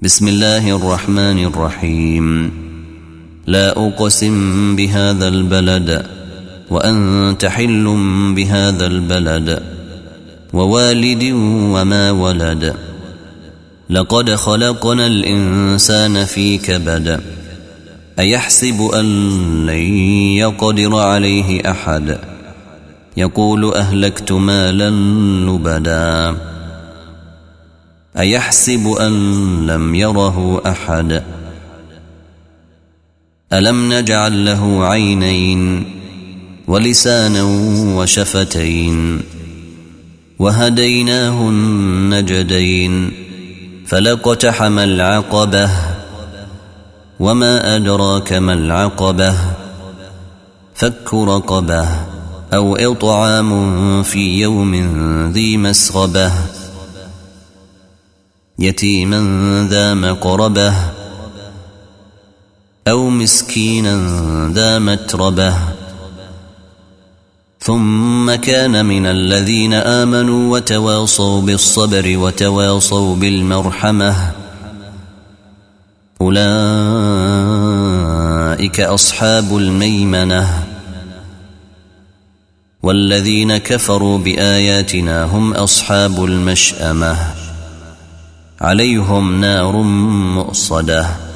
بسم الله الرحمن الرحيم. لا أقسم بهذا البلد وأنت حل بهذا البلد ووالد وما ولد. لقد خلقنا الإنسان في كبد. أيحسب أن لن يقدر عليه أحد. يقول أهلكت مالا لبدا. أيحسب أن لم يره أحد. ألم نجعل له عينين ولسانا وشفتين وهديناه النجدين فلاقتحم العقبة وما أدراك ما العقبة فك رقبة أو إطعام في يوم ذي مسغبة يتيما ذا مقربة أو مسكينا ذا متربة ثم كان من الذين آمنوا وتواصوا بالصبر وتواصوا بالمرحمة أولئك أصحاب الميمنة. والذين كفروا بآياتنا هم أصحاب المشأمة عليهم نار مؤصدة.